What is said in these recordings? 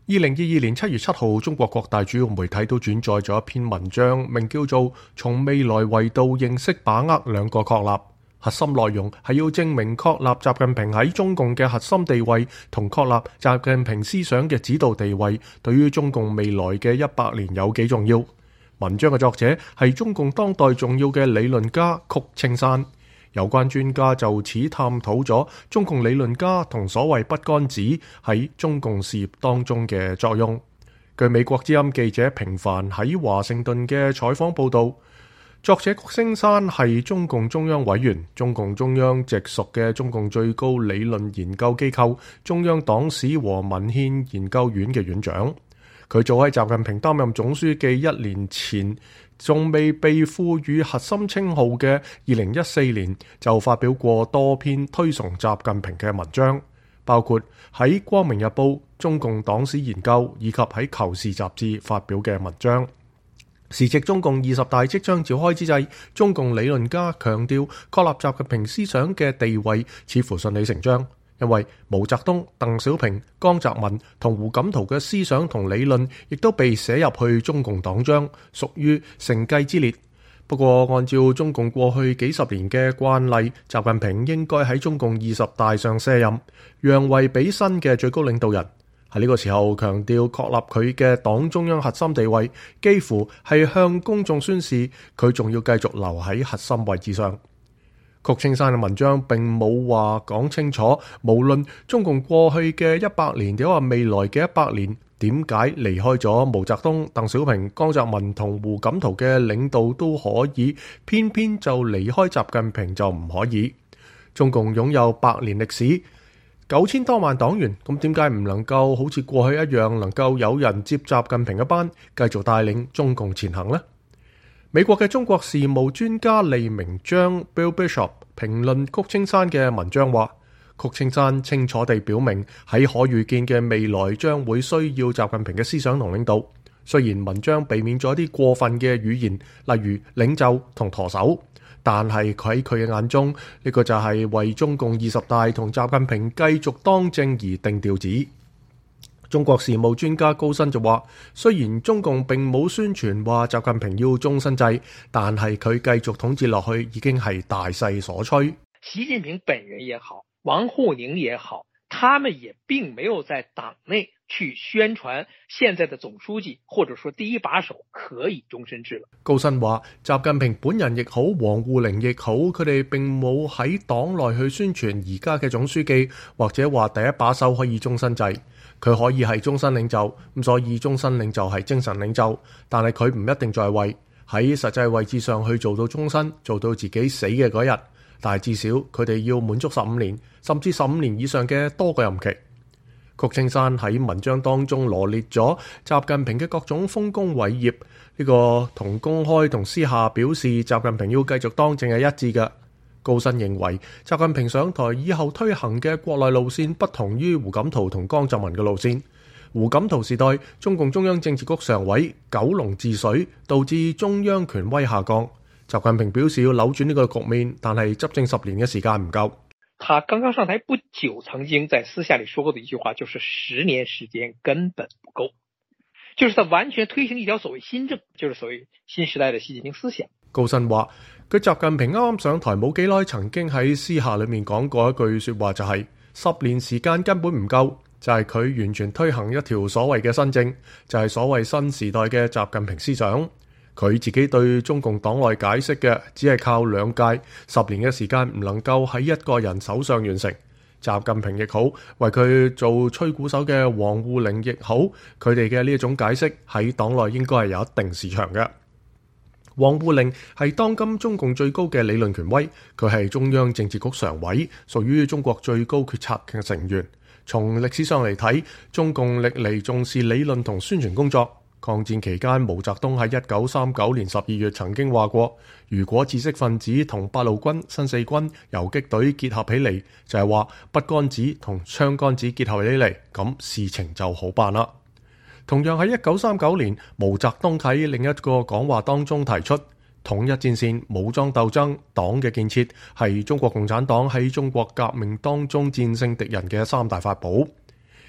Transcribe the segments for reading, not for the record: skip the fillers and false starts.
2022年7月7號，中國各大主要媒體都轉載咗一篇文章，名叫做《從未來維度認識把握兩個確立》。核心內容係要證明確立習近平喺中共嘅核心地位，同確立習近平思想嘅指導地位，對於中共未來嘅100年有幾重要。文章嘅作者係中共當代重要嘅理論家曲青山。有關專家就此探討咗中共理論家同所謂筆桿子喺中共事業當中嘅作用。據美國之音記者平凡喺華盛頓嘅採訪報導，作者曲青山係中共中央委員，中共中央直屬嘅中共最高理論研究機構中央黨史和文獻研究院嘅院長。佢早喺習近平擔任總書記1年前，仲未被賦予核心稱號嘅2014年，就發表過多篇推崇習近平嘅文章，包括喺《光明日報》、中共黨史研究以及喺《求是》雜誌發表嘅文章。時值中共20大即將召開之際，中共理論家強調確立習近平思想嘅地位似乎順理成章。因為毛澤東、鄧小平、江澤民同胡錦濤嘅思想同理論，亦都被寫入去中共黨章，屬於承繼之列。不過，按照中共過去幾十年嘅慣例，習近平應該喺中共20大上卸任，讓位俾新嘅最高領導人。喺呢個時候強調確立佢嘅黨中央核心地位，幾乎係向公眾宣示佢仲要繼續留喺核心位置上。曲青山嘅文章並冇話講清楚，無論中共過去嘅100年，定話未來嘅100年，點解離開咗毛澤東、鄧小平、江澤民同胡錦濤嘅領導都可以，偏偏就離開習近平就唔可以？中共擁有100年歷史，9000多萬黨員，咁點解唔能夠好似過去一樣，能夠有人接習近平嘅班，繼續帶領中共前行呢？美國嘅中國事務專家利明章 Bill Bishop 評論曲青山嘅文章話，曲青山清楚地表明喺可預見嘅未來將會需要習近平嘅思想同領導。雖然文章避免咗一啲過分嘅語言，例如領袖同舵手，但係佢喺佢嘅眼中，呢個就係為中共20大同習近平繼續當政而定調子。中國事務專家高新就話，雖然中共並冇宣傳話習近平要終身制，但係佢繼續統治落去已經係大勢所趨。 習近平本人也好，王滬寧也好，他們也並沒有在黨內去宣傳現在的總書記或者說第一把手可以終身制了。 高新話，習近平本人亦好，王滬寧亦好，佢哋並冇喺黨內去宣傳而家嘅總書記，或者話第一把手可以終身制。佢可以係終身領袖，咁所以終身領袖係精神領袖，但係佢唔一定在位，喺實際位置上去做到終身，做到自己死嘅嗰日。但係至少佢哋要滿足15年，甚至15年以上嘅多個任期。曲青山喺文章當中羅列咗習近平嘅各種豐功偉業，呢個同公開同私下表示習近平要繼續當政係一致嘅。高新認為，習近平上台以後推行嘅國內路線不同於胡錦濤同江澤民嘅路線。胡錦濤時代，中共中央政治局常委九龍治水，導致中央權威下降。習近平表示要扭轉呢個局面，但係執政10年嘅時間唔夠。 他剛剛上台不久，曾經在私下裏說過的一句話，就是10年時間根本不夠，就是他完全推行一條所謂新政，就是所謂新時代的習近平思想。 高新話，佢習近平啱啱上台冇幾耐，曾經喺私下裏面講過一句說話，就係10年時間根本唔夠，就係佢完全推行一條所謂嘅新政，就係所謂新時代嘅習近平思想。佢自己對中共黨內解釋嘅，只係靠2屆10年嘅時間唔能夠喺一個人手上完成。習近平亦好，為佢做吹鼓手嘅王滬寧亦好，佢哋嘅呢一種解釋喺黨內應該係有一定市場嘅。王滬寧係當今中共最高嘅理論權威，佢係中央政治局常委，屬於中國最高決策嘅成員。從歷史上嚟睇，中共歷嚟重視理論同宣傳工作。抗戰期間，毛澤東喺1939年12月曾經話過，如果知識分子同八路軍、新四軍、游擊隊結合起嚟，就係話筆桿子同槍桿子結合起嚟，咁事情就好辦啦。同樣喺1939年，毛澤東喺另一個講話當中提出，統一戰線、武裝鬥爭、黨嘅建設係中國共產黨喺中國革命當中戰勝敵人嘅3大法寶。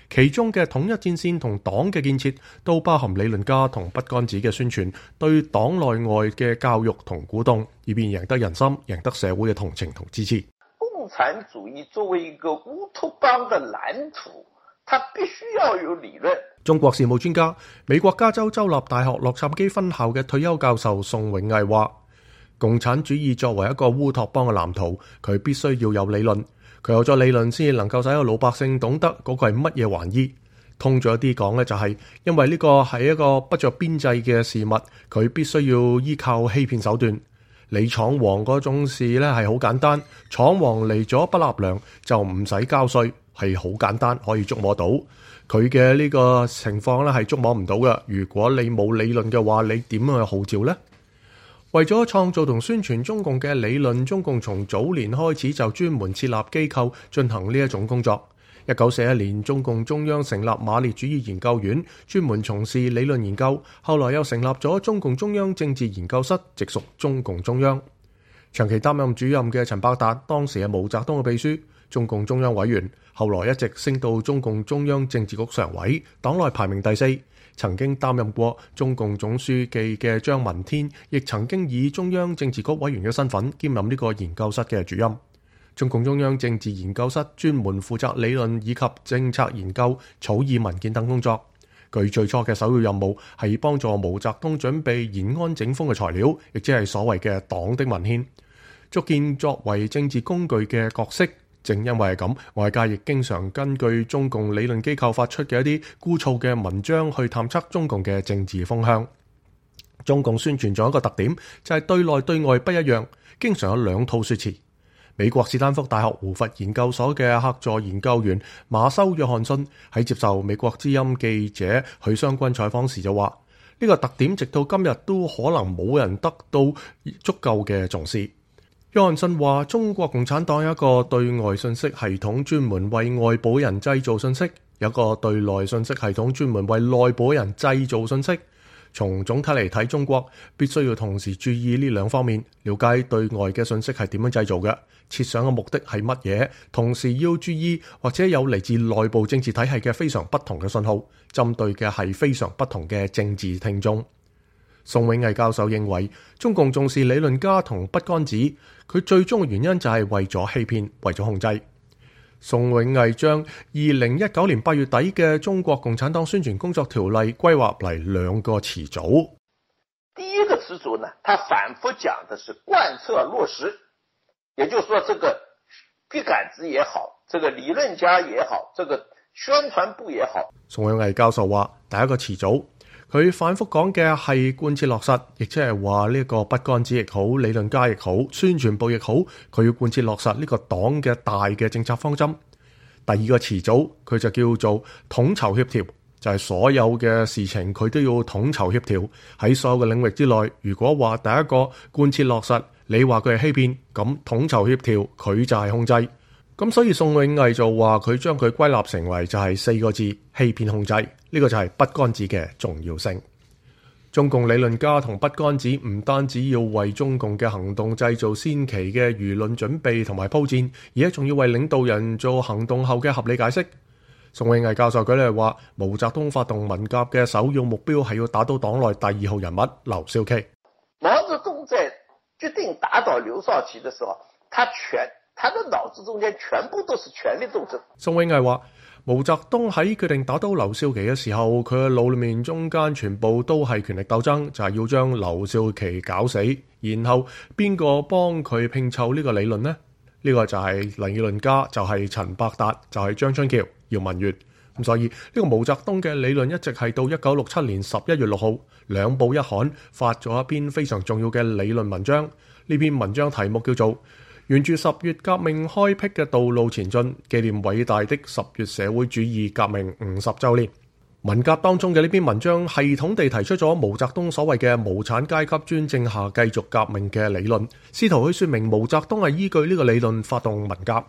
其中嘅統一戰線同黨嘅建設都包含理論家同筆桿子嘅宣傳，對黨內外嘅教育同鼓動，以便贏得人心，贏得社會嘅同情同支持。 共產主義作為一個烏托邦的藍圖，它必須要有理論。 中國事務專家、美國加州州立大學洛杉磯分校嘅退休教授宋永毅話，共產主義作為一個烏托邦嘅藍圖，佢必須要有理論，佢有咗理論先至能夠使到老百姓懂得嗰個係乜嘢玩意。通咗一啲講呢，就係因為呢個係一個不着邊際嘅事物，佢必須要依靠欺騙手段。你闖黃嗰種事呢係好簡單，闖黃嚟咗不納糧就唔使交稅，係好簡單，可以捉摸到。佢嘅呢個情況呢係捉摸唔到嘅。如果你冇理論嘅話，你點去號召呢？為咗創造同宣傳中共嘅理論，中共從早年開始就專門設立機構進行呢一種工作。1941年，中共中央成立馬列主義研究院，專門從事理論研究。後來又成立咗中共中央政治研究室，直屬中共中央。長期擔任主任嘅陳伯達，當時係毛澤東嘅秘書、中共中央委員，後來一直升到中共中央政治局常委，黨內排名第4。曾經擔任過中共總書記嘅張聞天，亦曾經以中央政治局委員嘅身份兼任呢個研究室嘅主任。中共中央政治研究室專門負責理論以及政策研究、草擬文件等工作。佢最初嘅首要任務係幫助毛澤東準備延安整風嘅材料，亦即係所謂嘅黨的文獻，足見作為政治工具嘅角色。正因為係咁，外界亦經常根據中共理論機構發出嘅一啲枯燥嘅文章去探測中共嘅政治風向。中共宣傳仲有一個特點，就係對內對外不一樣，經常有兩套說辭。美國史丹福大學胡佛研究所嘅客座研究員馬修約翰遜喺接受美國之音記者許湘君採訪時就話，呢個特點直到今日都可能冇人得到足夠嘅重視。約翰遜話，中國共產黨有一個對外信息系統，專門為外部人製造信息；有一個對內信息系統，專門為內部人製造信息。從總體嚟睇，中國必須要同時注意呢兩方面，了解對外嘅信息係點樣製造嘅，設想嘅目的係乜嘢，同時要注意或者有嚟自內部政治體系嘅非常不同嘅信號，針對嘅係非常不同嘅政治聽眾。宋永毅教授認為，中共重視理論家同筆桿子，佢最終嘅原因就係為咗欺騙，為咗控制。宋永毅將2019年8月底嘅中國共產黨宣傳工作條例歸劃嚟兩個詞組。 第一個詞組呢，他反覆講的是貫徹落實，也就是說，這個筆桿子也好，這個理論家也好，這個宣傳部也好。 宋永毅教授話，第一個詞組，佢反覆講嘅係貫徹落實，亦即係話呢個筆桿子亦好，理論家亦好，宣傳部亦好，佢要貫徹落實呢個黨嘅大嘅政策方針。第二個詞組，佢就叫做統籌協調，就係所有嘅事情佢都要統籌協調，喺所有嘅領域之內。如果話第一個貫徹落實，你話佢係欺騙，咁統籌協調佢就係控制。咁所以宋永毅就話佢將佢歸納成為就係4個字：欺騙控制。呢個就係筆桿子嘅重要性。中共理論家同筆桿子唔單止要為中共嘅行動製造先期嘅輿論準備同埋鋪墊，而且仲要為領導人做行動後嘅合理解釋。宋永毅教授舉例話，毛澤東發動文革嘅首要目標係要打倒黨內第2號人物劉少奇。 毛澤東在決定打倒劉少奇的時候，他的腦子中間全部都是權力鬥爭。 宋永毅話，毛澤東喺決定打倒劉少奇嘅時候，佢嘅腦裏面中間全部都係權力鬥爭，就係要將劉少奇搞死。然後邊個幫佢拼湊呢個理論呢？呢個就係理論家，就係陳伯達，就係張春橋、姚文元。咁所以呢個毛澤東嘅理論一直係到1967年11月6號兩報一刊發咗一篇非常重要嘅理論文章。呢篇文章題目叫做沿住10月革命開闢嘅道路前進，紀念偉大的10月社會主義革命50週年。文革當中嘅呢篇文章系統地提出咗毛澤東所謂嘅無產階級專政下繼續革命嘅理論，試圖去說明毛澤東係依據呢個理論發動文革。 這個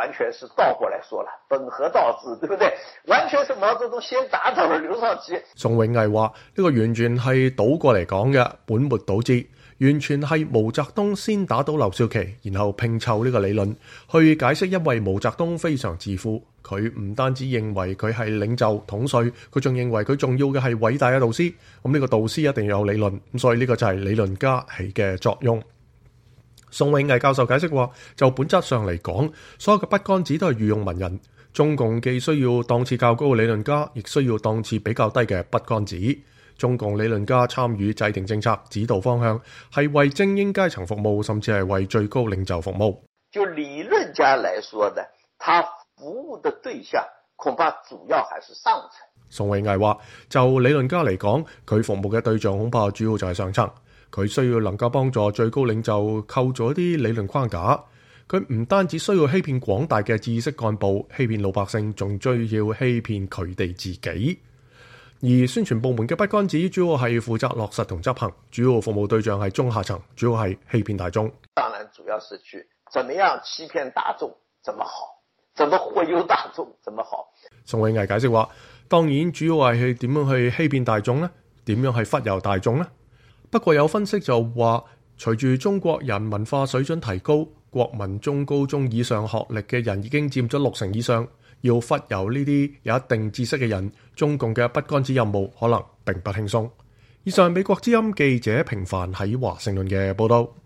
完全是倒過來說了，本河倒置，對不對？完全是毛澤東先打倒了劉少奇。 宋永毅話：呢個完全係倒過嚟講嘅，本末倒置，完全係毛澤東先打倒劉少奇，然後拼湊呢個理論去解釋，因為毛澤東非常自負，佢唔單止認為佢係領袖統帥，佢仲認為佢重要嘅係偉大嘅導師。咁呢個導師一定要有理論，咁所以呢個就係理論家起嘅作用。宋永毅教授解釋話，就本質上嚟講，所有嘅筆桿子都係御用文人。中共既需要檔次較高嘅理論家，亦需要檔次比較低嘅筆桿子。中共理論家參與制定政策、指導方向，係為精英階層服務，甚至係為最高領袖服務。 就理論家來說呢，他服務的對象恐怕主要還是上層。 宋永毅話，就理論家嚟講，佢服務嘅對象恐怕主要就係上層。佢需要能夠幫助最高領袖構築一啲理論框架。佢唔單止需要欺騙廣大嘅知識幹部，欺騙老百姓，仲需要欺騙佢哋自己。而宣傳部門嘅筆桿子主要係負責落實同執行，主要服務對象係中下層，主要係欺騙大眾。 當然主要是去怎麼樣欺騙大眾，怎麼好，怎麼忽悠大眾，怎麼好。 宋永毅解釋話，當然主要係去點樣去欺騙大眾呢？點樣去忽悠大眾呢？不過有分析就話，隨住中國人文化水準提高，國民中高中以上學歷嘅人已經佔咗60%以上，要忽悠呢啲有一定知識嘅人，中共嘅筆桿子任務可能並不輕鬆。以上美國之音記者平凡喺華盛頓嘅報道。